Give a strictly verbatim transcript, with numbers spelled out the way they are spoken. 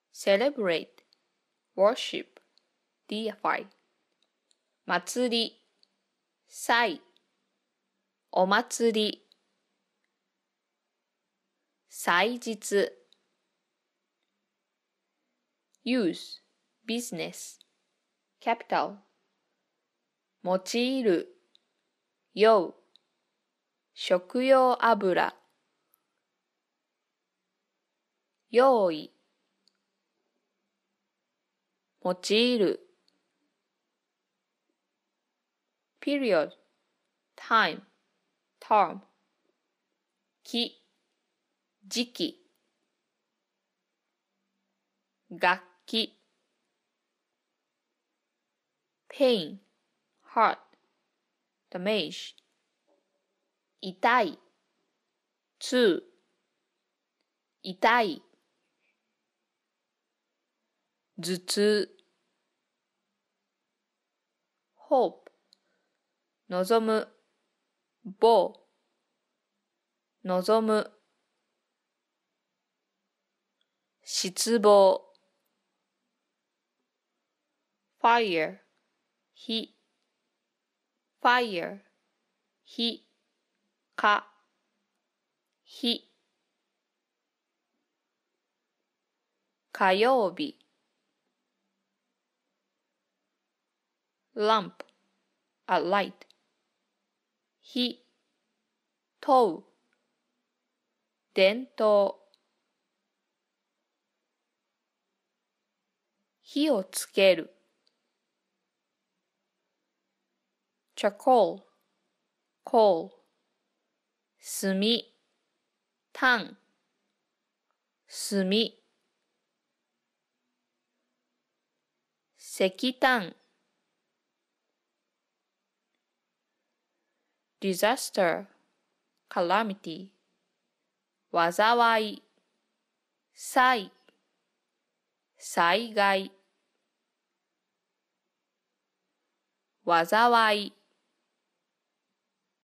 celebrate, worship, deify 祭り、祭、お祭り、祭日 use, business, capital 用いる、酔う、食用油、用意、用いる、period, time, term 期、時期、楽器、pain, hurt, damage 痛い、痛、痛い、頭痛、hope 望む、bow 望む、失望 fire 火 fire 火火火火曜日 lamp a light 火問う伝統火をつける charcoal, coal 炭、炭、炭石炭 disaster, calamity 災い、災、災害災い